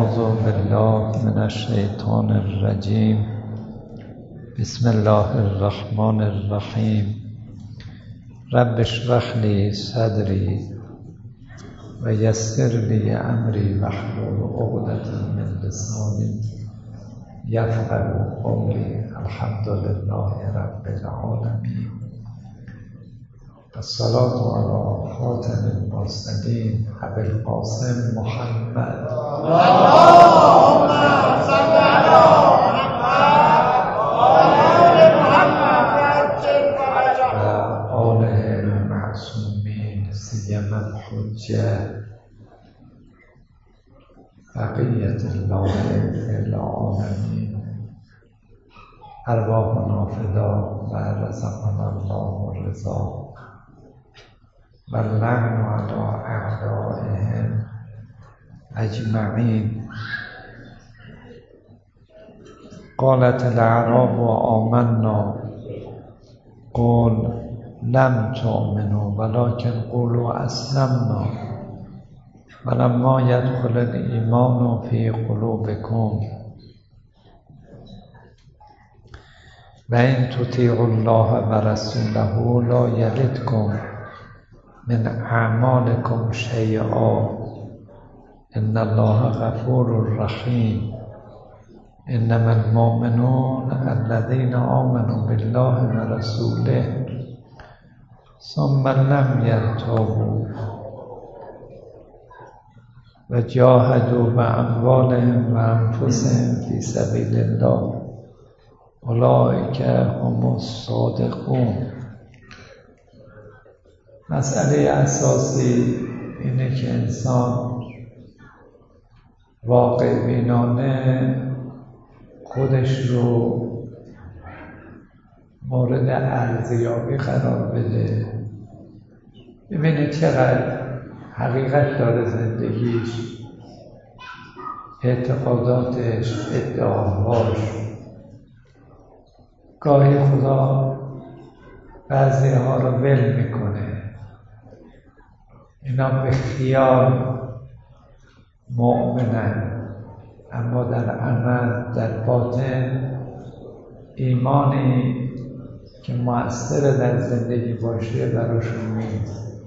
أعوذ بالله من الشیطان الرجیم. بسم الله الرحمن الرحیم. رب اشرح لی صدری و یسر لی امری واحلل عقدة من لسانی یفقهوا قولی. الحمد لله رب العالمین. الصلاة على خاتم المرسلین ابی القاسم محمد اللهم صل على محمد و آله المعصومین سیما الحجة بقیة الله فی العالمین. ارواحنا فدا و رزقنا الله الرضا و اللعن علی اعدائهم اجمعین. قالت الاعراب آمنا قل لم تؤمنوا ولكن قولوا اسلمنا ولما يدخل الایمان فی قلوبکم و ان تطیعوا الله و رسوله لا یلدکم من اعمالکم شیئا ان الله غفور رحیم. انما المؤمنون الذين آمنوا بالله و رسوله ثم لم يرتابوا و جاهدوا باموالهم و انفسهم فی سبیل الله اولئک هم الصادقون. مسئله اساسی اینه که انسان واقع بینانه خودش رو مورد ارزیابی قرار بده، ببینه چقدر حقیقت داره زندگیش، اعتقاداتش، ادعاهاش. گاهی خدا بعضی ها رو ول میکنه، اینا به خیال مؤمنن اما در عمل، در باطن ایمانی که مؤثر در زندگی باشه براشون نیست.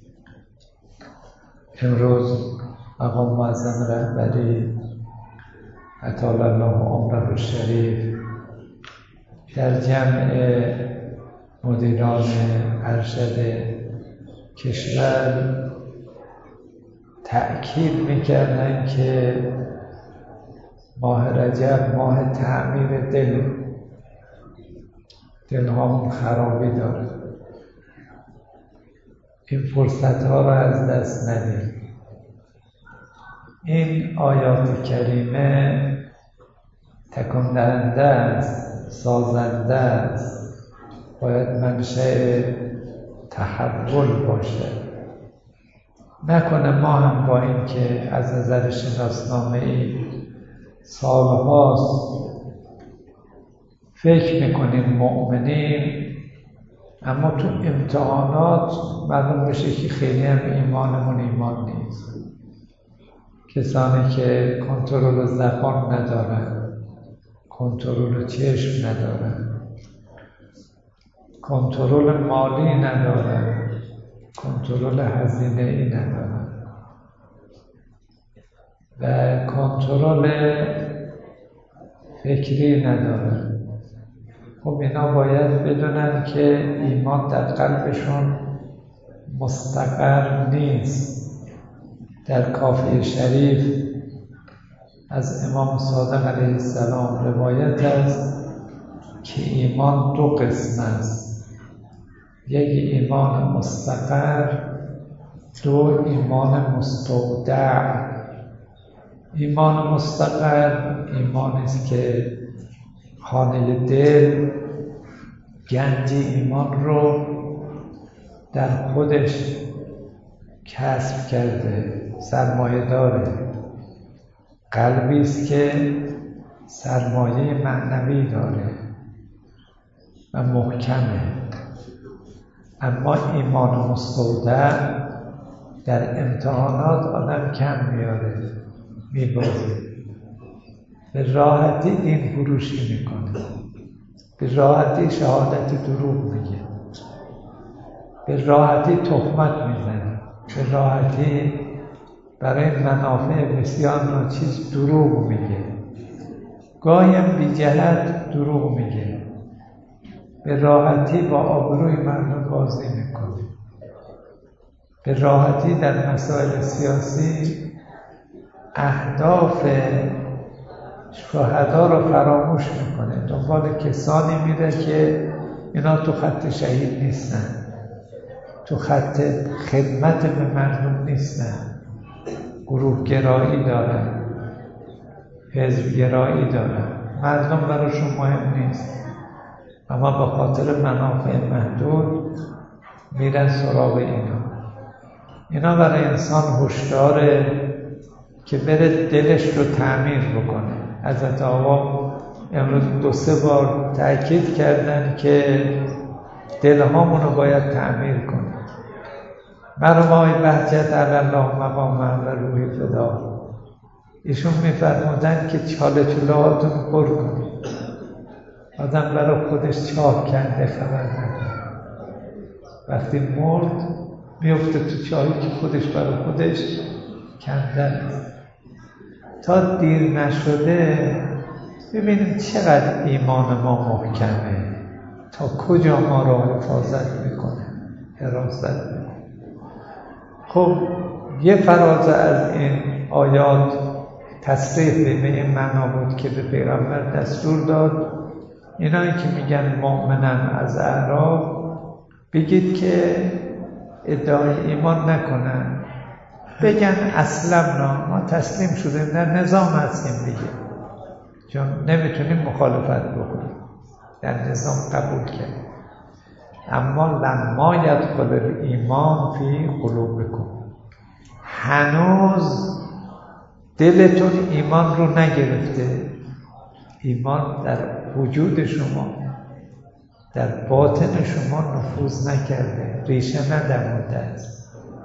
امروز مقام معظم رهبری اطال الله عمره الشریف در جمع مدیران ارشد کشور تأکید میکردن که ماه رجب ماه تعمیر دلهامون خرابی داره. این فرصت ها رو از دست ندیم. این آیات کریمه تکان دهنده است، سازنده است، باید منشأ تحول باشه. نکنه ما هم با این که از نظر شناسنامه‌ای سالهاست فکر میکنیم مؤمنیم، اما تو امتحانات معلوم بشه که خیلی هم ایمانمون ایمان نیست. کسانی که کنترل زبان ندارن، کنترل چشم ندارن، کنترل مالی ندارن، کنترل هزینه ای ندارن و کنترل فکری ندارن. خب اینا باید بدونن که ایمان در قلبشون مستقر نیست. در کافی شریف از امام صادق علیه السلام روایت است که ایمان دو قسم است: یک ایمان مستقر، دو ایمان مستودع. ایمان مستقر ایمانی است که خانه دل گنج ایمان رو در خودش کسب کرده، سرمایه داره. قلبی است که سرمایه معنوی داره و محکمه. اما ایمان مستودع در امتحانات آدم کم میاره. میبازه، به راحتی دین فروشی میکنه، به راحتی شهادت دروغ میگه، به راحتی تهمت میزنه، به راحتی برای منافع بسیار ناچیز دروغ میگه، گاهی بی جهت دروغ میگه، به راحتی با آبروی مردم بازی میکنه، به راحتی در مسائل سیاسی اهداف شهدا رو فراموش میکنه، دنبال کسانی میره که اینا تو خط شهید نیستن، تو خط خدمت به مردم نیستن، گروه گرایی دارن، حزب گرایی دارن، مردم براشون مهم نیست، اما به خاطر منافع محدود میرن سراغ اینا برای انسان هشداره که بره دلش رو تعمیر بکنه. حضرت آقا امروز 2-3 بار تأکید کردن که دلهامون رو باید تعمیر کنیم. مرحوم بهجت الله مقام و روحی فدا، ایشون میفرمودن که چاله چولهاتون پر کنید، آدم برای خودش چاه کنده خبر نداره، وقتی مرد میفته تو چاهی که خودش برای خودش کنده. تا دیر نشده ببینیم چقدر ایمان ما محکمه، تا کجا ما را حفاظت میکنه، حراست میکنه. خب یه فرازه از این آیات تصریح به این معنا بود که به پیغمبر دستور داد اینایی که میگن مؤمنن از اعراب بگید که ادعای ایمان نکنن، بگن اسلمنا، ما تسلیم شدیم، در نظام هستیم دیگه، چون نمیتونیم مخالفت بکنیم، در نظام قبول کرد. اما لما یدخل الایمان فی قلوبکم، هنوز دلتون ایمان رو نگرفته، ایمان در وجود شما، در باطن شما نفوذ نکرده، ریشه ندموده است.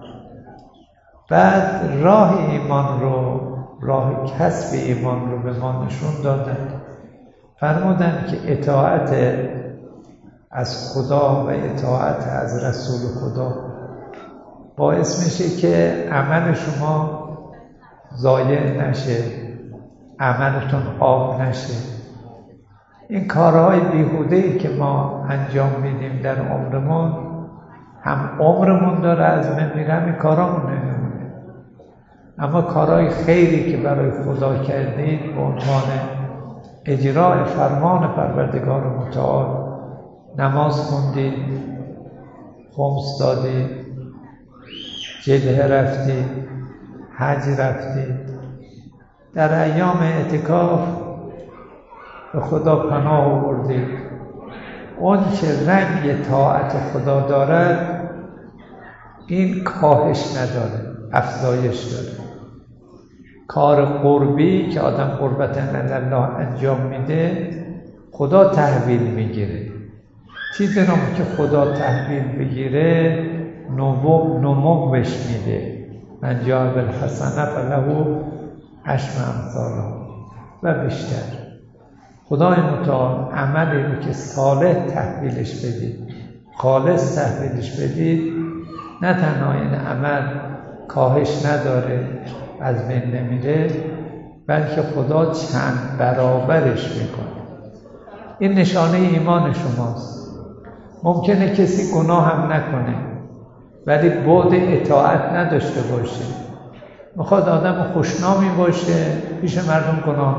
بعد راه ایمان رو، راه کسب ایمان رو به ما نشون دادن، فرمودن که اطاعت از خدا و اطاعت از رسول خدا باعث میشه که عمل شما ضایع نشه، عملتون آب نشه. این کارهای بیهوده‌ای که ما انجام میدیم در عمرمون، هم عمرمون داره از من میرم، این کارامون نمیمونه. اما کارهای خیری که برای خدا کردید به عنوان اجرای فرمان پروردگار متعال، نماز خوندید، خمس دادید، جبهه رفتید، حج رفتید، در ایام اعتکاف به خدا پناه آوردید. اون که رنگ طاعت خدا دارد این کاهش نداره، افزایش داره. کار قربی که آدم قربت الله انجام میده خدا تحویل میگیره. چیزی رو که خدا تحویل بگیره نمو بهش میده. من جاء بالحسنه فله عشر امثالها و بیشتر. خدای متعال عملی رو که صالح تحویلش بدید، خالص تحویلش بدید، نه تنها این عمل کاهش نداره، از بین نمیره، بلکه خدا چند برابرش میکنه. این نشانه ایمان شماست. ممکنه کسی گناه هم نکنه ولی بعد اطاعت نداشته باشه، میخواد آدم خوشنامی باشه، پیش مردم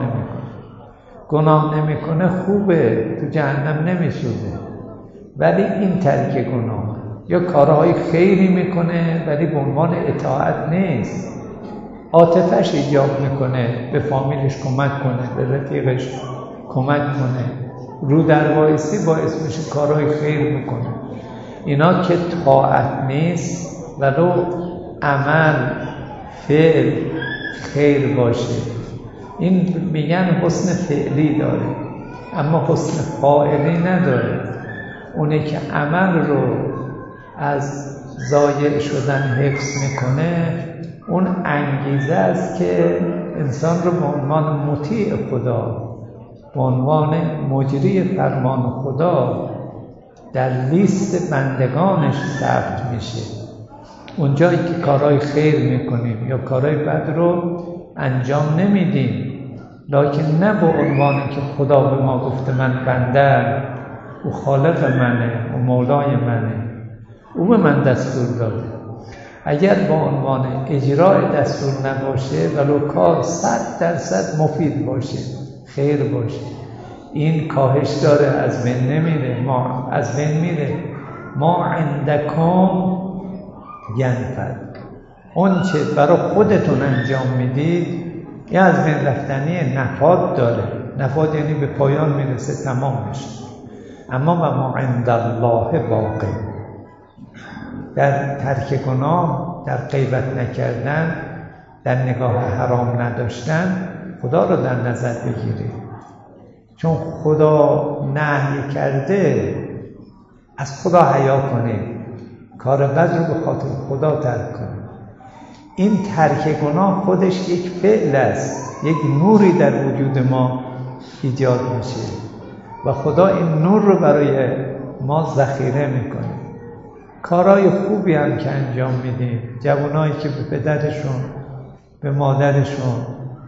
گناه نمیکنه خوبه، تو جهنم نمیسوزه. ولی این ترک گناه یا کارهای خیری میکنه ولی به عنوان اطاعت نیست، عاطفش ایجاب میکنه به فامیلش کمک کنه، به رفیقش کمک کنه، رو در وایسی باعث میشه کارهای خیر میکنه. اینا که طاعت نیست ولو عمل فعل خیر باشه، این میگن حسن فعلی داره اما حسن فاعلی نداره. اونه که عمل رو از ضایع شدن حفظ میکنه، اون انگیزه است که انسان رو به عنوان مطیع خدا، به عنوان مجری فرمان خدا در لیست بندگانش ثبت میشه. اونجایی که کارهای خیر میکنیم یا کارهای بد رو انجام نمیدیم، لکن نه به عنوان که خدا به ما گفته من بندم، او خالق منه، او مولای منه، او به من دستور داده. اگر با عنوان اجرای دستور نباشه ولو کار 100% مفید باشه، خیر باشه، این کاهش داره، از بین نمیره، ما از بین میره. ما عندکم ینفد، اون چه برای خودتون انجام میدید یه از بین رفتنی، نفاد داره. نفاد یعنی به پایان میرسه، تمام میشه. اما و ما عند الله باقی، در ترک گناه، در غیبت نکردن، در نگاه حرام نداشتن خدا رو در نظر بگیرید. چون خدا نهی کرده از خدا حیا کنید، کار بد رو به خاطر خدا ترک کنید. این ترک گناه خودش یک فعل است، یک نوری در وجود ما ایجاد میشه و خدا این نور رو برای ما ذخیره میکنه. کارهای خوبی هم که انجام میدیم، جوانایی که به پدرشون، به مادرشون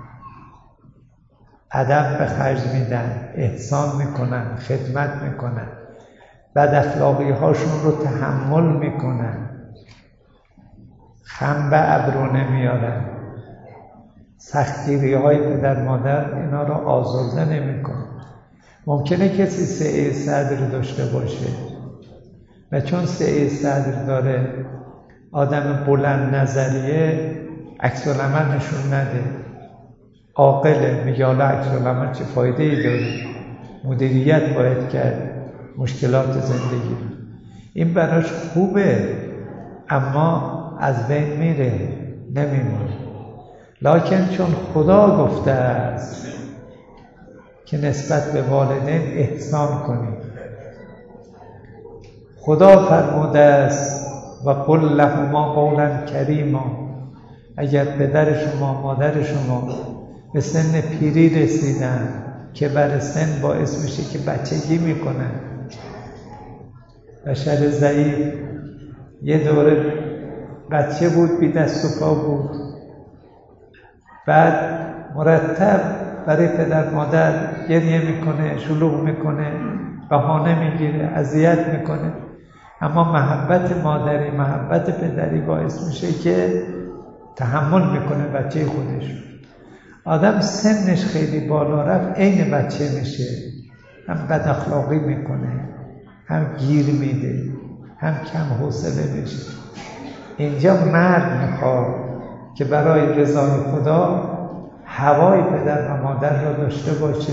ادب به خرج میدن، احسان میکنن، خدمت میکنن، بد اخلاقی هاشون رو تحمل میکنن، خم به ابرو نمیارن، سختگیری های پدر مادر اینا رو آزرده نمیکنن. ممکنه کسی سعه صدر داشته باشه و چون سعه صدر داره، آدم بلند نظریه، عکس العمل نشون نده، عاقله، میگه حالا عکس العمل چه فایده ای داره، مدیریت باید کرد مشکلات زندگی. این براش خوبه اما از بین میره، نمیمونه. لکن چون خدا گفته است که نسبت به والدین احسان کنید، خدا فرموده است و قل لهما قولا کریما. اگر پدر شما، مادر شما به سن پیری رسیدن، که بر سن باعث میشه که بچگی میکنن، بشر ضعیف یه دوره بچه بود، بی دست و پا بود، بعد مرتب برای پدر مادر گریه میکنه، شلوغ میکنه، بهانه میگیره، اذیت میکنه. اما محبت مادری، محبت پدری باعث میشه که تحمل میکنه بچه خودش. آدم سنش خیلی بالا رفت، عین بچه میشه، هم بد اخلاقی میکنه، هم گیر میده، هم کم حوصله میشه. اینجا مرد میخواد که برای رضای خدا هوای پدر و مادر را داشته باشه،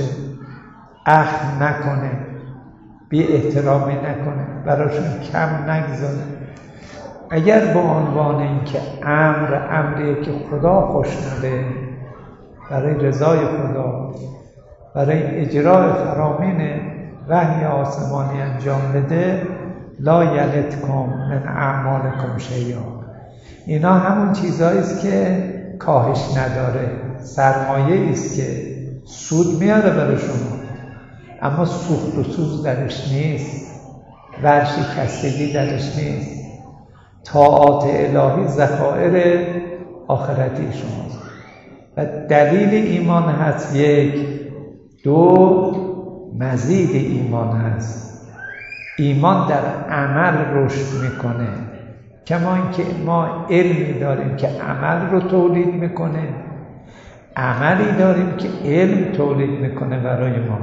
اخم نکنه، بی احترامی نکنه، براشون کم نگذاره. اگر با عنوان اینکه امریه که خدا خوشنوده، برای رضای خدا، برای اجرای فرامین وحی آسمانی انجام بده، لا یلتکم من اعمالکم شیئا، اینا همون چیزایی است که کاهش نداره، سرمایه است که سود میاره برای شما، اما سوخت و سوز درش نیست، ورشکستگی درش نیست. طاعات الهی ذخایر آخرتی شماست و دلیل ایمان هست. یک، دو، مزید ایمان هست. ایمان در عمل رشد میکنه، کما اینکه ما علمی داریم که عمل رو تولید میکنه، عملی داریم که علم تولید میکنه برای ما.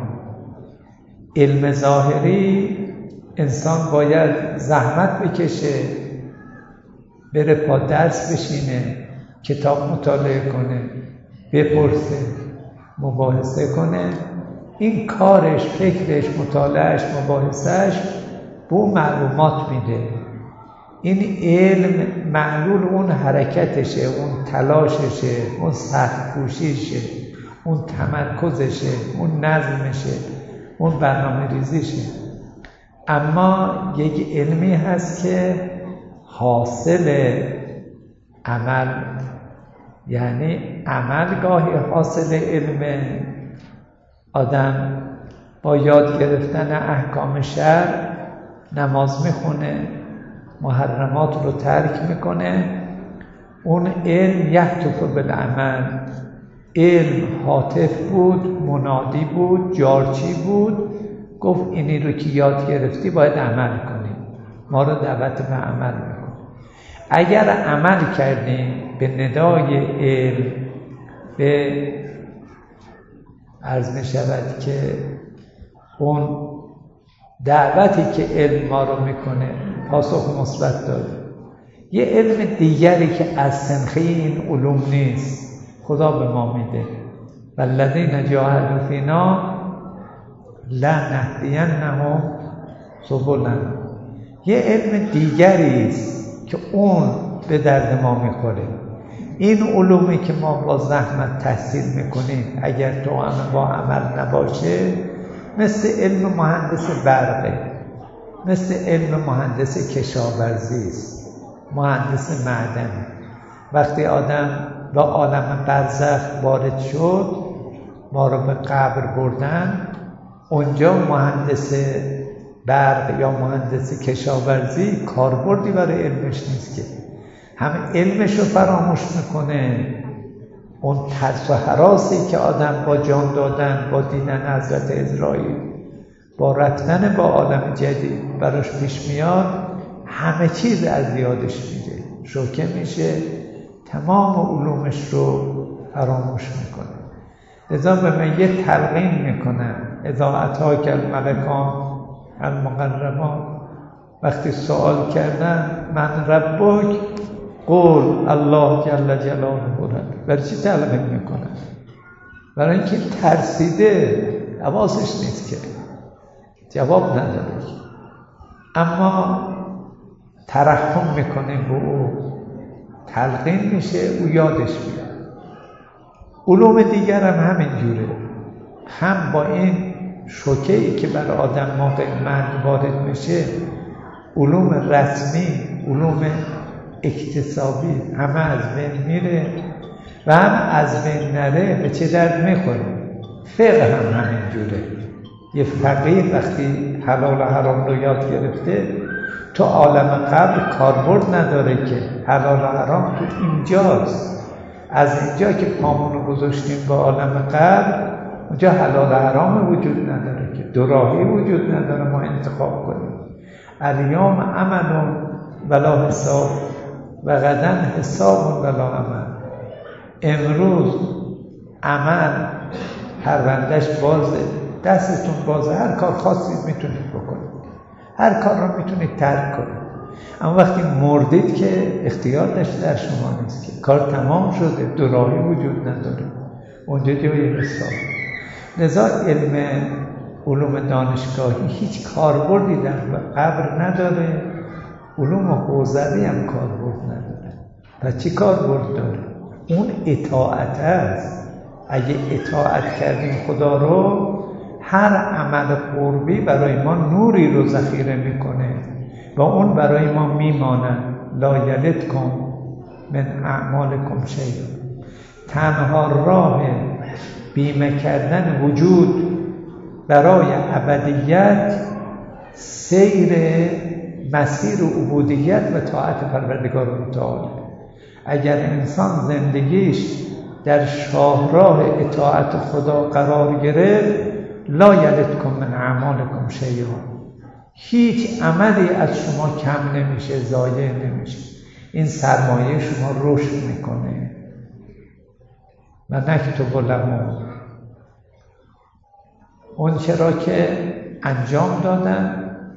علم ظاهری انسان باید زحمت بکشه، بره پا درس بشینه، کتاب مطالعه کنه، بپرسه، مباحثه کنه. این کارش، فکرش، مطالعهش، مباحثهش به اون معلومات میده. این علم معلول اون حرکتشه، اون تلاششه، اون سخت کوشیشه، اون تمرکزشه، اون نظمشه، اون برنامه ریزیشه. اما یک علمی هست که حاصل عمل یعنی عمل گاهی حاصل علم. آدم با یاد گرفتن احکام شرع نماز میخونه، محرمات رو ترک میکنه، اون علم یهتف بالعمل. علم هاتف بود، منادی بود، جارچی بود، گفت اینی رو که یاد گرفتی باید عمل کنی، ما رو دعوت به عمل میکنه. اگر عمل کردیم به ندای علم، به عرض می شود که اون دعوتی که علم ما رو میکنه پاسخ مثبت داره. یه علم دیگری که از سنخه این علوم نیست خدا به ما میده، والذین جاهدوا فینا لنهدینهم سبلنا. یه علم دیگری است که اون به درد ما میخوره. این علومی که ما با زحمت تحصیل میکنیم اگر توأم با عمل نباشه، مثل علم مهندس برقه، مثل علم مهندس کشاورزی است، مهندس معدن. وقتی آدم به عالم برزخ وارد شد، ما رو به قبر بردن، اونجا مهندس برق یا مهندس کشاورزی کاربردی برای علمش نیست که همه علمش رو فراموش میکنه. اون ترس و هراسی که آدم با جان دادن، با دیدن حضرت عزراییل، با رفتن با عالم جدید براش پیش میاد، همه چیز از یادش میره، شوکه میشه، تمام علومش رو فراموش میکنه. لذا به من یه تلقین میکنن، اذا اتاک الملکان المقربان، وقتی سوال کردن من ربک قول الله جل جلاله رب. برای چی تلقین میکنن؟ برای اینکه ترسیده، حواسش نیست که جواب نداره، اما ترحم میکنه به او، تلقین میشه، او یادش میاد. علوم دیگر هم همین جوره، هم با این شوکه‌ای که بر آدم موقع مرگ وارد میشه، علوم رسمی، علوم اکتسابی همه از بین میره و هم از بین نره به چه درد میخوره. فقه هم همین جوره. یه فقیه وقتی حلال و حرام رو یاد گرفته، تو عالم قبر کاربرد نداره که حلال و حرام تو اینجاست. از اینجا که پامونو گذاشتیم با عالم قبر، اونجا حلال و حرام وجود نداره که، دو راهی وجود نداره ما انتخاب کنیم. الیوم عمل ولا حساب و غدا حساب ولا عمل. امروز عمل پروندهش بازه، دستتون بازه، هر کار خاصی میتونید بکنید، هر کار رو میتونید ترک کنید، اما وقتی مردید که اختیارش در شما نیست که، کار تمام شده، دو راهی وجود نداره، اونجا جای حساب. لذا علوم دانشگاهی هیچ کاربردی در قبر نداره، علوم حوزوی هم کاربرد نداره. و چی کاربرد داره؟ اون اطاعت است. اگه اطاعت کردیم خدا رو، هر عمل قربی برای ما نوری رو ذخیره میکنه و اون برای ما میماند. لا یلدکم من اعمالکم شیء. تنها راه بیمه کردن وجود برای ابدیت سیر مسیر عبودیت و طاعت پروردگار متعال. اگر انسان زندگیش در شاهراه اطاعت خدا قرار گرفت، لا یلدکم من اعمالکم شیء، هیچ عملی از شما کم نمیشه، ضایع نمیشه، این سرمایه شما رشد میکنه. و نکتب لهم اون چرا که انجام دادن،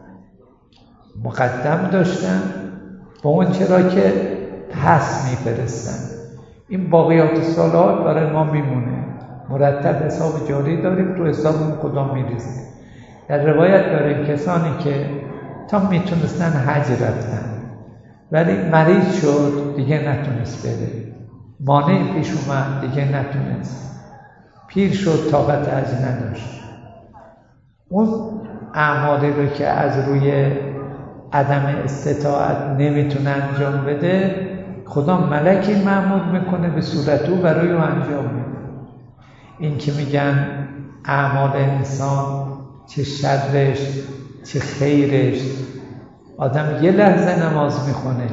مقدم داشتن، با اون چرا که پس میفرستن. این باقیات صالحات برای ما میمونه، مرتب حساب جاری داریم، تو حسابمون خدا میریزه. در روایت داریم کسانی که تا میتونستن حج رفتن ولی مریض شد دیگه نتونست بره، مانع پیش اومد دیگه نتونست، پیر شد طاقت حج نداشت، اون اعمالی رو که از روی عدم استطاعت نمیتونه انجام بده، خدا ملکی معمول میکنه به صورت او برای او انجام میده. این که میگن اعمال انسان چه شرش چه خیرش، آدم یه لحظه نماز میخونه،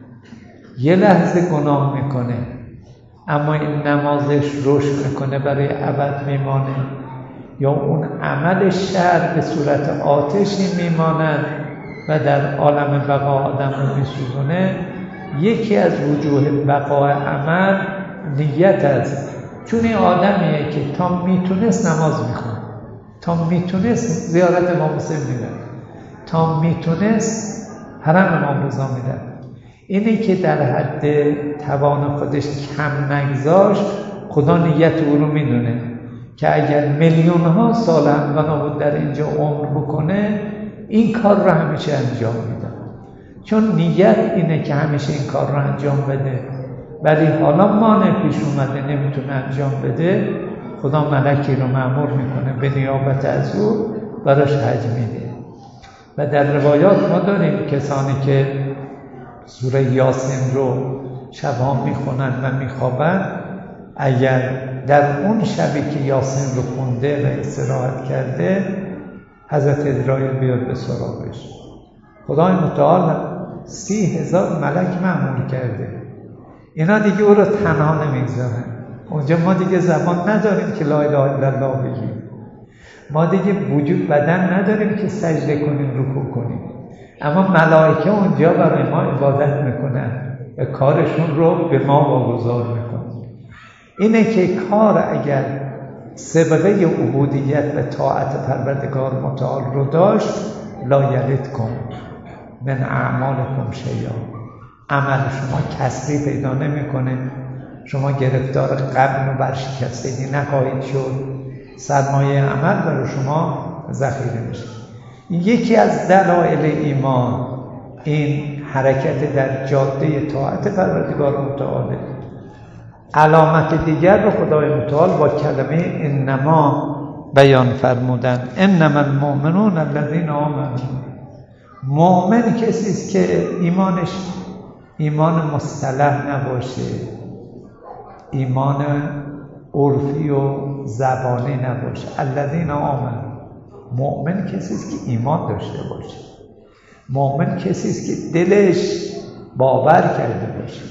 یه لحظه گناه میکنه، اما این نمازش رشد میکنه، برای ابد میمانه، یا اون عمل شر به صورت آتشی میماند و در عالم بقا آدم رو میسوزونه. یکی از وجوه بقای عمل نیت است. چون این آدمیه که تا میتونست نماز میخونه، تا میتونست زیارت امام حسین میره، تا میتونست حرم امام رضا میره، اینه که در حد توان خودش کم نگذاشت، خدا نیت او رو میدونه که اگر میلیون ها سال هم بنا بود در اینجا عمر بکنه، این کار رو همیشه انجام میده. چون نیت اینه که همیشه این کار رو انجام بده، ولی حالا مانع پیش اومده نمیتونه انجام بده، خدا ملکی رو مأمور میکنه به نیابت از او براش حج میده. و در روایات ما داریم کسانی که سوره یاسین رو شبها میخونن و میخوابن، اگر در اون شبی که یاسین رو خونده و استراحت کرده، حضرت اسرائیل بیاد به سراغش. خدای متعال 30,000 ملک مأمور کرده، اینا دیگه او رو تنها نمیگذارن. اونجا ما دیگه زبان نداریم که لا اله الا الله بگیم، ما دیگه وجود بدن نداریم که سجده کنیم رکوع کنیم، اما ملائکه اونجا برای ما عبادت میکنن و کارشون رو به ما واگذار میکنن. اینه که کار اگر سابقه عبودیت و طاعت پروردگار متعال رو داشت، لا یلدکم من اعمالکم شیئا، عمل شما کسری پیدا نمیکنه، شما گرفتار غبن و برشکستگی نخواهید شد، سرمایه عمل برای شما ذخیره میشه. یکی از دلایل ایمان این حرکت در جاده طاعت پروردگار متعاله. علامت دیگر رو خدای متعال با کلمه انما بیان فرمودن، انما المؤمنون الذین آمنوا. مؤمن کسی است که ایمانش ایمان مصطلح نباشه، ایمان عرفی و زبانی نباشه. الذین آمنوا، مؤمن کسی است که ایمان داشته باشه، مؤمن کسی است که دلش باور کرده باشه.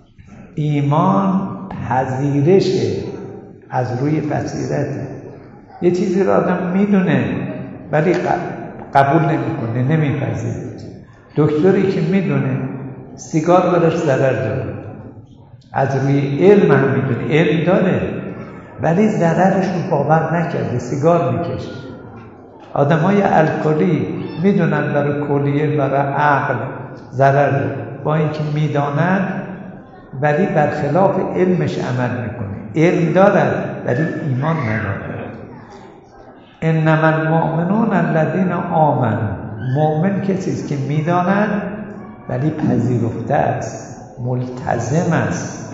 ایمان پذیرشه، از روی بصیرته. یه چیزی رو آدم میدونه ولی قبول نمیکنه، نمیپذیره. دکتری که میدونه سیگار براش ضرر داره، از روی علم هم میدونه، علم داره ولی ضررش رو باور نکرده، سیگار میکشه. آدمای الکلی میدونن برای کلیه، برای عقل ضرر داره، با اینکه میدانن ولی برخلاف علمش عمل میکنه. علم دارن ولی ایمان ندارن. انما المؤمنون الذین آمنوا، مؤمن کسی است که میدانن ولی پذیرفته است، ملتزم است،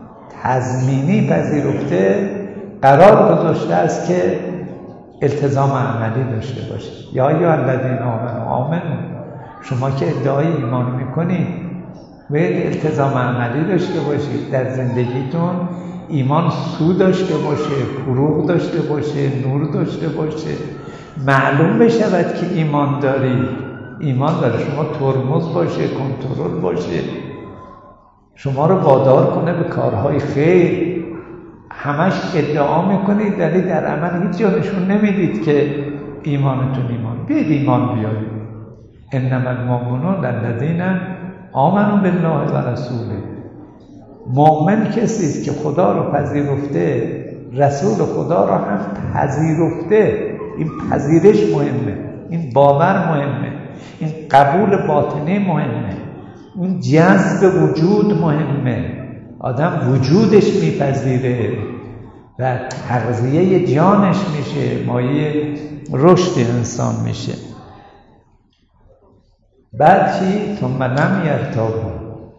تضمینی پذیرفته، قرار گذاشته است که التزام عملی داشته باشه. یا ایها الذین آمنوا، شما که ادعای ایمان میکنید باید التزام عملی داشته باشید در زندگیتون. ایمان سو داشته باشه، فروغ داشته باشه، نور داشته باشه، معلوم بشود که ایمان داری. ایمان داره شما ترمز باشه، کنترل باشه، شما رو وادار کنه به کارهای خیر. همش ادعا میکنید ولی در عمل هیچ جا نشون نمیدید که ایمانتون ایمان. بیاید ایمان بیارید. انما المؤمنون الذین آمنوا بالله و رسوله. مؤمن کسی است که خدا رو پذیرفته، رسول خدا رو هم پذیرفته. این پذیرش مهمه، این باور مهمه، این قبول باطنی مهمه، این جذب وجود مهمه. آدم وجودش میپذیره و تغذیه جانش میشه، مایه رشد انسان میشه. بعد چی؟ ثم لم یرتابوا،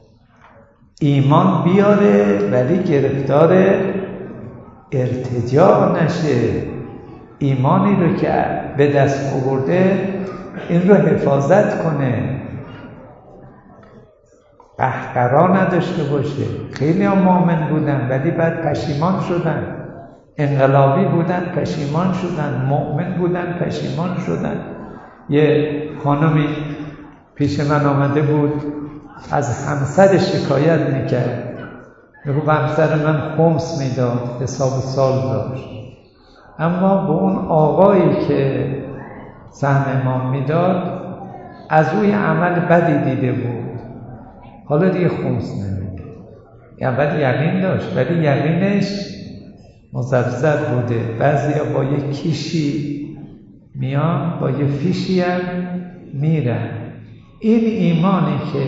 ایمان بیاره ولی گرفتار ارتجاع نشه. ایمانی رو که به دست آورده این رو حفاظت کنه. قهقرا نداشته باشه. خیلی هم مؤمن بودن ولی بعد پشیمان شدن، انقلابی بودن پشیمان شدن، مؤمن بودن پشیمان شدن. یه خانمی پیش من آمده بود از همسر شکایت میکرد، میگو همسر من خمس میداد، حساب سال داشت، اما به اون آقایی که سهم امام میداد از روی عمل بدی دیده بود، حالا دیگه خمس نمیده. اول یقین داشت ولی یقینش مزبزب بوده. بعضیا با یه کیشی میان، با یه فیشی هم میرن. این ایمانی که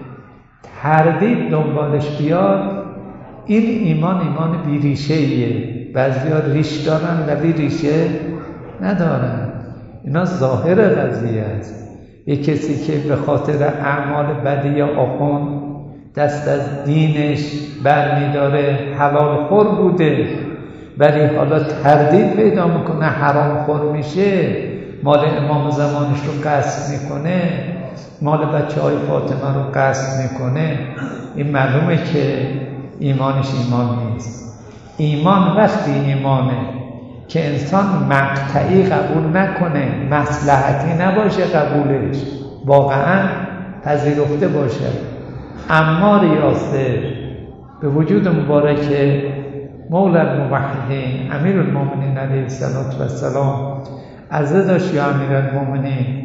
تردید دنبالش بیاد، این ایمان بیریشه‌ایه. بعضیا ریش دارن ولی ریشه ندارن. اینا ظاهر قضیه است. یک کسی که به خاطر اعمال بدی یا آخوند دست از دینش برمیداره، حلال خور بوده ولی حالا تردید پیدا میکنه، حرام خور میشه، مال امام زمانش رو غصب میکنه، مال بچه های فاطمه رو غصب میکنه، این معلومه که ایمانش ایمان نیست. ایمان وقتی ایمانه که انسان مقطعی قبول نکنه، مصلحتی نباشه قبولش، واقعا پذیرفته باشه. عمار یاسر به وجود مبارک مولا الموحدین امیر المؤمنین علیه السلام عرضه داشت: یا امیر المؤمنین،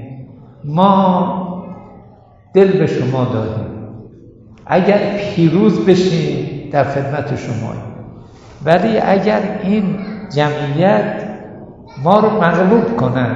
ما دل به شما دادیم، اگر پیروز بشیم در خدمت شماییم، ولی اگر این جمعیت ما رو مغلوب کنن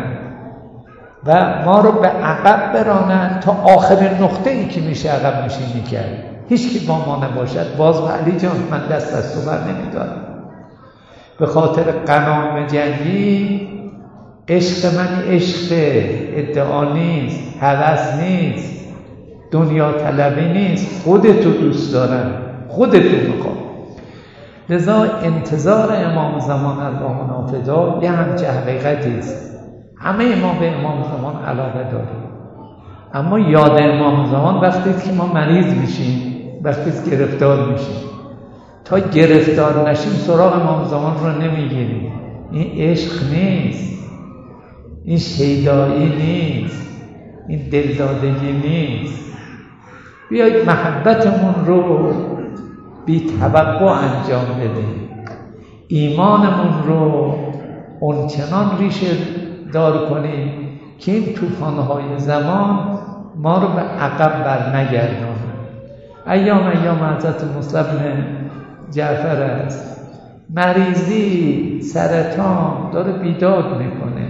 و ما رو به عقب برانن تا آخرین نقطه ای که میشه عقب نشینی کرد، هیچ کی با ما نباشد، باز به علی جان من دست از تو بر نمیدارم. به خاطر غنایم جنگی عشق من عشق ادعا نیست، هوس نیست، دنیا طلبی نیست، خودتو دوست دارم، خودتو میخوام. لذا انتظار امام زمان ارواح نافذا یه همچه حقیقتی است. همه ما به امام زمان علاقه داریم، اما یاد امام زمان وقتی که ما مریض میشیم، وقتی که گرفتار میشیم. تا گرفتار نشیم سراغ امام زمان رو نمیگیریم. این عشق نیست، این شیدایی نیست، این دلدادگی نیست. بیایید محبتمون رو بی توقع انجام بدیم، ایمانمون رو اونچنان ریشه دار کنیم که این طوفان‌های زمان ما رو به عقب بر نگردونه. ایام حضرت موسی بن جعفر است، مریضی، سرطان داره بیداد میکنه،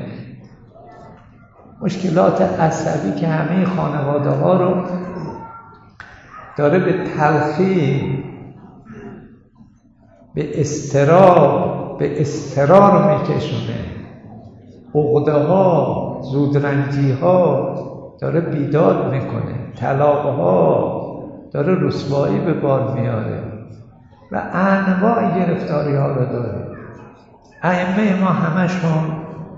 مشکلات عصبی که همه خانواده ها رو داره به تلخی، به اضطراب، به اضطرار میکشونه، عقده ها، زودرنجی ها داره بیداد میکنه، طلاق ها داره رسوایی به بار میاره و انواع گرفتاری ها رو داره. ائمه ما همشون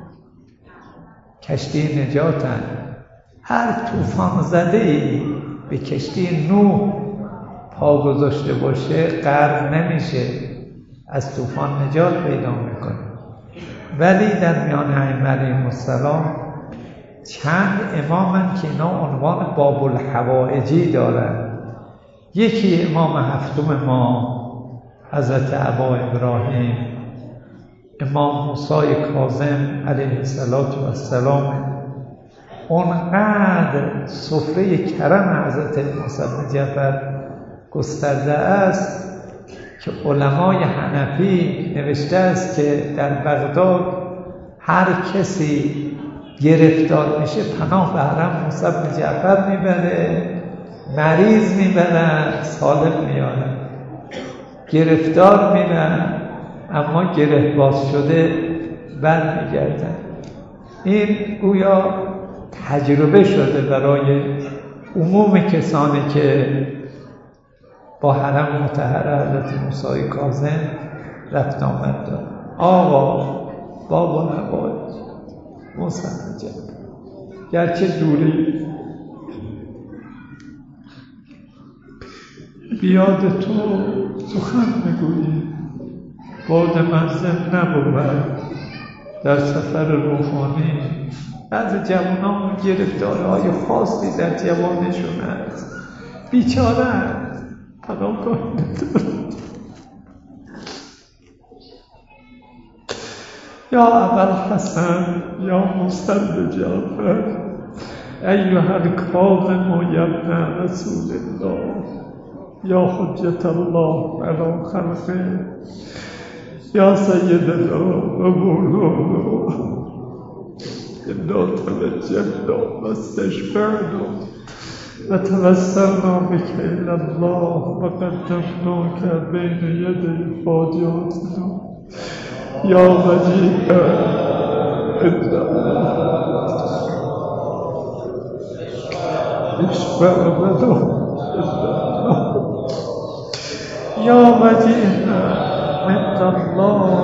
کشتی نجاتن. هر طوفان زده ای به کشتی نوح پا گذاشته باشه غرق نمیشه، از طوفان نجات پیدا میکنه. ولی در میان ائمه علیهم السلام چند امامن که اینا عنوان باب الحوائجی دارن. یکی امام هفتم ما حضرت ابا ابراهیم، امام موسی کاظم علیه السلام. اونقدر سفره کرم حضرت موسی بن جعفر گسترده است که علمای حنفی نوشته است که در بغداد هر کسی گرفتار میشه پناه به حرم موسی بن جعفر میبره، مریض میبرن، سالم میارن، گرفتار میرن اما گره باز شده برمیگردن. این گویا تجربه شده برای عموم کسانی که با حرم مطهر حضرت موسی کاظم رفت آمد دارن. آقا باب الحوائج موسی بن جعفر گرچه دوری بیاد تو سخن بگوییم، بعد منزل نبود. در سفر روحانی بعض جوانان گرفتارهای خاصی در جوانشون هست، بیچاره هست، پناهگاهی ندارن. یا ابوالحسن یا مصطفی جعفر ایها الکاظم یا ابن رسول الله یا حجت الله علی خلقه یا سیدنا و مولانا انا توجهنا و استشفعنا و توسلنا بك الی الله و قدمناک بین یدی فاجعتنا یا وجیه اشفع لنا یا وجیه عند الله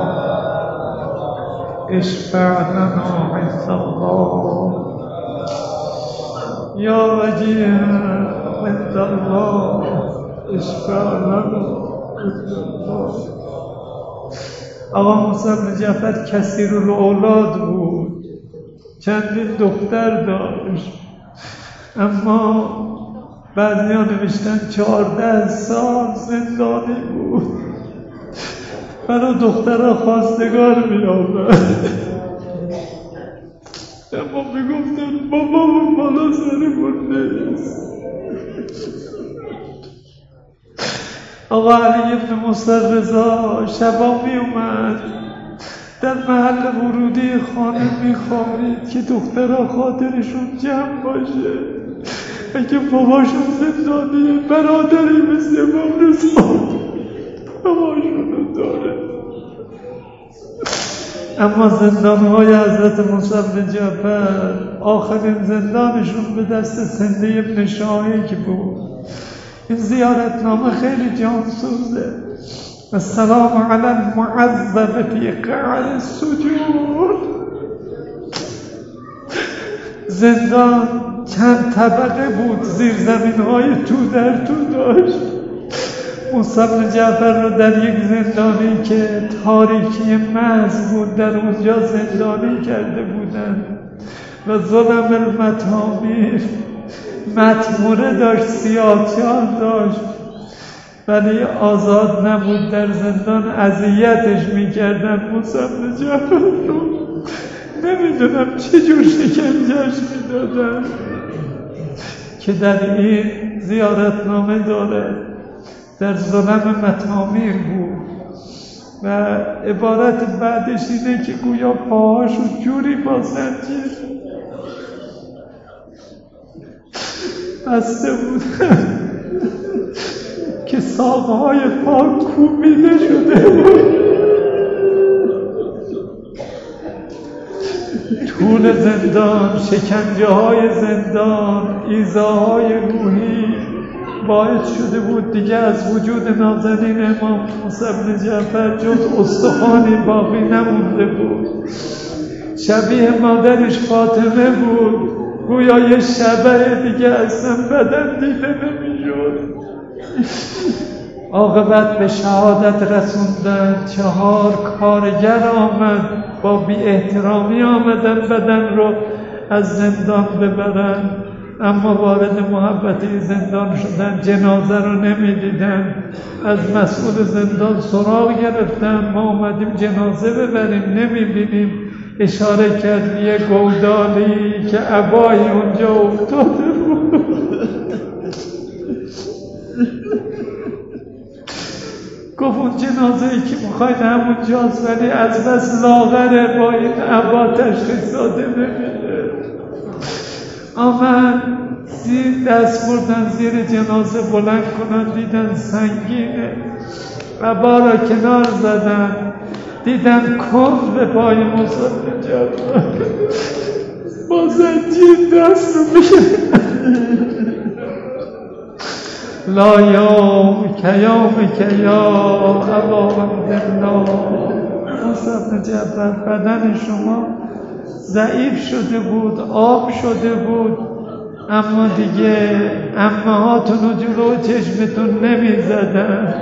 اشفع لنا عند الله یا وجیه عند الله اشفع لنا عند الله. آقا موسی بن جعفر کثیرالاولاد بود، چندین دختر داشت، اما بعضی‌ها نوشتن 14 سال زندانی بود. برای دخترها خواستگار می‌آورد، اما میگفتن بابامون بالا سرمون نیست. آقا علی بن موسی رضا شبا می اومد در محل ورودی خانه میخوابید که دخترها خاطرشون جمع باشه، اگه باباشون زندانیه برادری مثل امام رضا باباشونو داره. اما زندانهای حضرت موسی بن جعفر آخرین زندانشون به دست سندی ابن شاهیک بود. این زیارتنامه خیلی جانسوزه. السلام علی المعذب فی قعر السجون. زندان چند طبقه بود، زیرزمین‌های تو در تو داشت. موسی بن جعفر رو در یک زندانی که تاریکی محض بود در اونجا زندانی کرده بودن و ظلم المطامیر، مطموره داشت، سیاهچال داشت، ولی آزاد نبود. در زندان اذیتش میکردن موسی بن جعفر رو، نمیدونم چجور شکنجهش میدادن که در این زیارتنامه داره. در ظلم مطامیر بود و عبارت بعدش اینه که گویا پاهاشو جوری با زنجیر بسته بودن که ساقهای پا کوبیده شده بود. طول زندان، شکنجه های زندان، ایذاهای روحی باعث شده بود دیگه از وجود نازنین امام موسی بن جعفر جز استخوانی باقی نمونده بود. شبیه مادرش فاطمه بود، گویا یه شبه دیگه اصلا بدن دیده نمیشد. عاقبت به شهادت رسوندن. 4 کارگر آمد با بی احترامی آمدن بدن رو از زندان ببرن، اما وارد محبتی زندان شدن، جنازه رو نمیدیدن. از مسئول زندان سراغ گرفتن، ما اومدیم جنازه ببریم نمیبینیم. اشاره کرد یه گودالی که عبایی اونجا افتاده بود. گفت اون جنازه‌ای که میخواید همون جاست، ولی از بس لاغره با این عبا تشخیص داده نمیده. آمد دست بردن زیر جنازه بلند کنن، دیدن سنگینه. عبا را کنار زدن، دیدن کند به پای موسی بن جعفر، با زنجیر دست رو میگیرن. لا یومک یومک یا ابا عبدالله. موسی بن جعفر بدن شما ضعیف شده بود، آب شده بود، اما دیگه عمهاتون رو جلو چشمتون نمیزدن،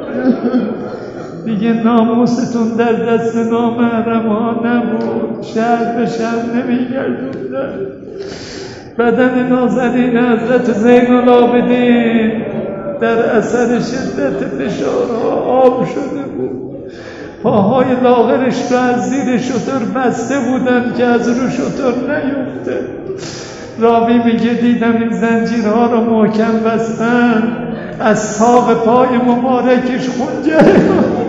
دیگه ناموستون در دست نامحرم‌ها نبود، شهر به شهر نمیگردوندن. بدن نازنین حضرت زین العابدین در اثر شدت فشارها آب شده بود، پاهای لاغرش رو از زیر شتر بسته بودن که از رو شتر نیفته. راوی میگه دیدم این زنجیرها رو محکم بستن، از ساق پای مبارکش خون جریان.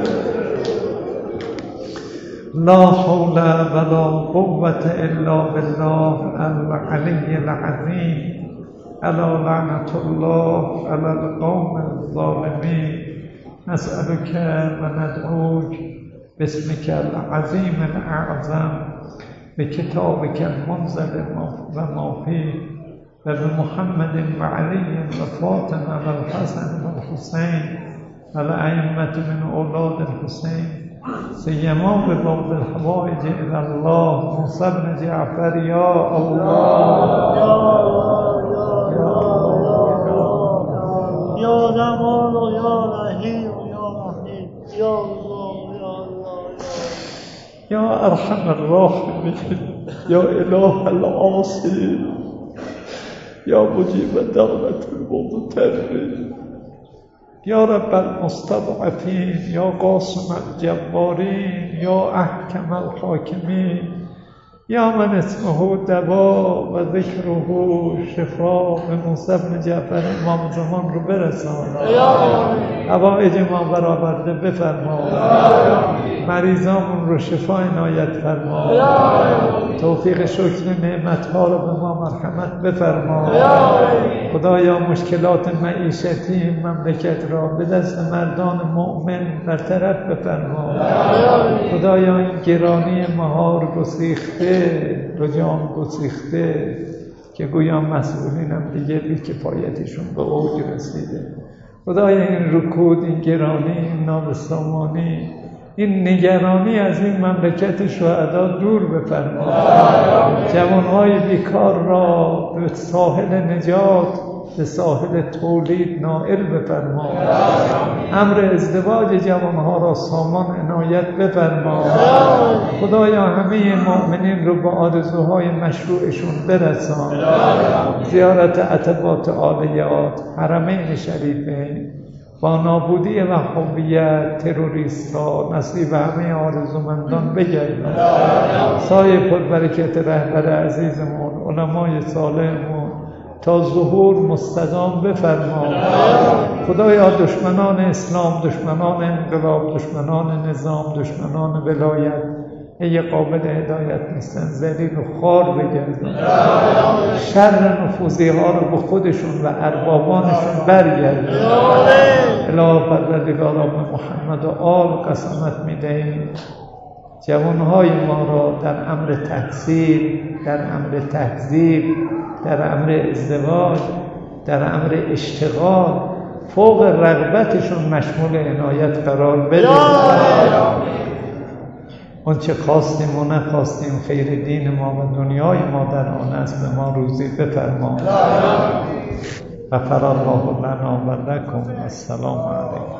لا حول ولا قوة الا بالله العلی العظیم. الا لعنة الله على القوم الظالمین. نسألك و ندعوك باسمك العظیم الاعظم بكتابك المنزل و ما فيه و بمحمد و علی و فاطمه و الحسن و الحسین و الائمة من اولاد الحسین سیما بباب الحوائج الى الله موسی بن جعفر. یا الله یا رحمان و یا رحیم و یا رحیم یا الله یا الله یا ارحم الراحمین یا اله العاصی یا مجیب دعوت المضطرین یا رب المستضعفین یا قاسم الجبارین یا احکم الحاکمین یا من اسمه دوا و ذکره شفا. به موسی بن جعفر امام زمان رو برسان، حوائج ما برآورده بفرما، مریضامون رو شفا عنایت فرما، توفیق شکر نعمتها رو به ما مرحمت بفرما. خدایا مشکلات معیشتی این مملکت را به دست مردان مؤمن برطرف بفرما. خدایا این گرانی مهار گسیخته، رجام گسیخته که گویا مسئولین هم دیگه بی‌کفایتشون به اوج رسیده، خدایا این رکود، این گرانی، این نابسامانی، این نگرانی از این مملکت شهدا دور بفرما. جوانهای بیکار را به ساحل نجات، به ساحل تولید نائل بفرما. امر ازدواج جوانها را سامان عنایت بفرما. خدایا همه مؤمنین رو به آرزوهای مشروعشون برسان. زیارت عتبات عالیات، حرمین شریفین، با نابودی وهابیت، تروریست‌ها نصیب همه آرزومندان بگردان. سایه پربرکت رهبر عزیزمون، علمای صالحمون تا ظهور مستدام بفرما. خدایا دشمنان اسلام، دشمنان انقلاب، دشمنان نظام، دشمنان ولایت ای قابل هدایت نیستن، ذلیل و خوار بگردن. شر نفوذی ها رو به خودشون و اربابانشون برگردن. اله پروردگارا به محمد و آل قسمت میدهیم جوانهای ما را در امر تحصیل، در امر تهذیب، در امر ازدواج، در امر اشتغال فوق رغبتشون مشمول عنایت قرار بده. اون چه خواستیم و نخواستیم خیر دین ما و دنیای ما در آن است، به ما روزی بفرما. غفر الله لنا و لکم. السلام علیکم.